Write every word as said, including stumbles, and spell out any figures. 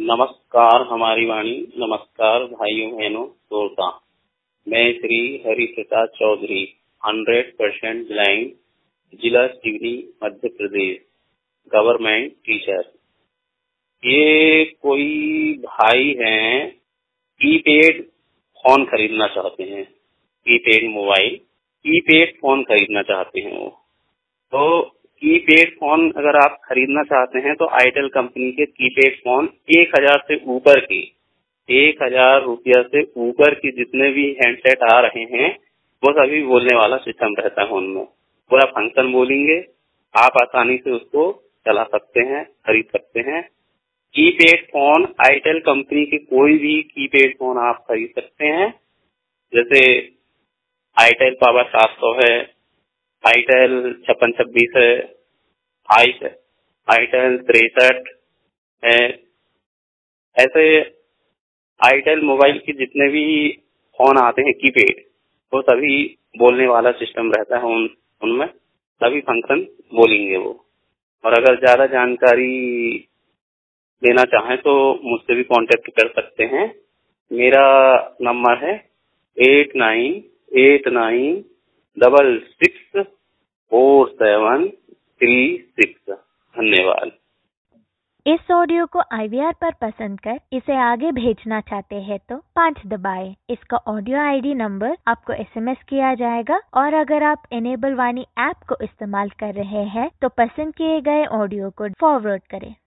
नमस्कार हमारी वाणी, नमस्कार भाइयों बहनों श्रोता। मैं Shri Hari Prasad Chaudhary, hundred percent blind, जिला सिवनी, मध्य प्रदेश, गवर्नमेंट टीचर। ये कोई भाई हैं, कीपैड फोन खरीदना चाहते हैं, कीपैड मोबाइल, कीपैड फोन खरीदना चाहते हैं वो। तो कीपैड फोन अगर आप खरीदना चाहते हैं तो आइटेल कंपनी के कीपैड फोन एक हजार से ऊपर की, एक हजार रुपया से ऊपर की जितने भी हैंडसेट आ रहे हैं वो सभी बोलने वाला सिस्टम रहता है उनमें। पूरा फंक्शन बोलेंगे, आप आसानी से उसको चला सकते हैं, खरीद सकते हैं। कीपैड फोन आइटेल कंपनी के कोई भी कीपैड फोन आप खरीद सकते हैं, जैसे आइटेल पावर सात सौ है, आइटेल छप्पन छब्बीस है, आइटेल तिरसठ है। ऐसे आइटेल मोबाइल के जितने भी फोन आते हैं कीपैड, वो सभी बोलने वाला सिस्टम रहता है उन उनमें सभी फंक्शन बोलेंगे वो। और अगर ज्यादा जानकारी देना चाहें तो मुझसे भी कांटेक्ट कर सकते हैं। मेरा नंबर है eight nine eight nine double six four seven three six. धन्यवाद। इस ऑडियो को आई वी आर पर पसंद कर इसे आगे भेजना चाहते हैं तो पाँच दबाएं। इसका ऑडियो आई डी नंबर आपको एस एम एस किया जाएगा। और अगर आप इनेबल वाणी ऐप को इस्तेमाल कर रहे हैं तो पसंद किए गए ऑडियो को फॉरवर्ड करें।